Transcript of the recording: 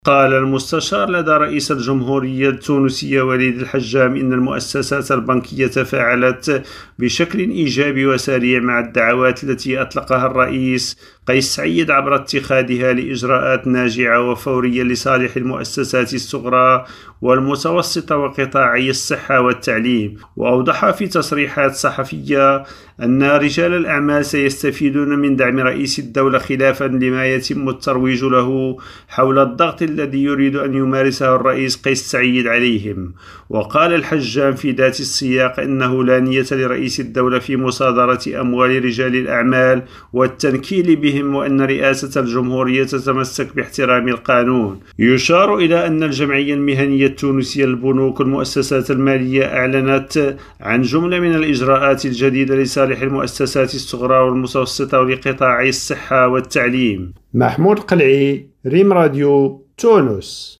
قال المستشار لدى رئيس الجمهورية التونسية وليد الحجام إن المؤسسات البنكية تفاعلت بشكل إيجابي وسريع مع الدعوات التي أطلقها الرئيس قيس سعيد عبر اتخاذها لإجراءات ناجعة وفورية لصالح المؤسسات الصغرى والمتوسطة وقطاعي الصحة والتعليم. وأوضح في تصريحات صحفية أن رجال الأعمال سيستفيدون من دعم رئيس الدولة خلافا لما يتم الترويج له حول الضغط الذي يريد أن يمارسه الرئيس قيس سعيد عليهم. وقال الحجام في ذات السياق إنه لا نية لرئيس الدولة في مصادرة أموال رجال الأعمال والتنكيل بهم، وأن رئاسة الجمهورية تتمسك باحترام القانون. يشار إلى أن الجمعية المهنية التونسية للبنوك والمؤسسات المالية أعلنت عن جملة من الإجراءات الجديدة لصالح المؤسسات الصغرى والمتوسطة ولقطاعي الصحة والتعليم. محمود قلعي، ريم راديو، تونس.